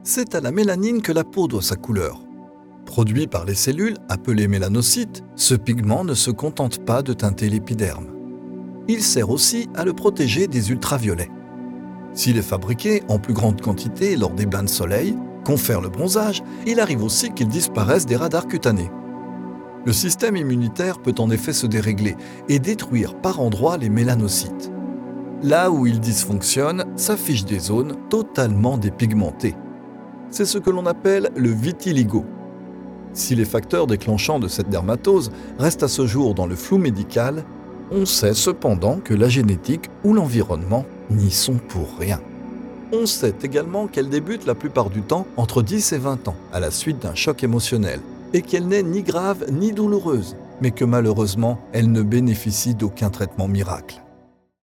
C'est à la mélanine que la peau doit sa couleur. Produit par les cellules, appelées mélanocytes, ce pigment ne se contente pas de teinter l'épiderme. Il sert aussi à le protéger des ultraviolets. S'il est fabriqué en plus grande quantité lors des bains de soleil, confère le bronzage, il arrive aussi qu'il disparaisse des radars cutanés. Le système immunitaire peut en effet se dérégler et détruire par endroits les mélanocytes. Là où il dysfonctionne, s'affichent des zones totalement dépigmentées. C'est ce que l'on appelle le vitiligo. Si les facteurs déclenchants de cette dermatose restent à ce jour dans le flou médical, on sait cependant que la génétique ou l'environnement n'y sont pour rien. On sait également qu'elle débute la plupart du temps entre 10 et 20 ans, à la suite d'un choc émotionnel, et qu'elle n'est ni grave ni douloureuse, mais que malheureusement, elle ne bénéficie d'aucun traitement miracle.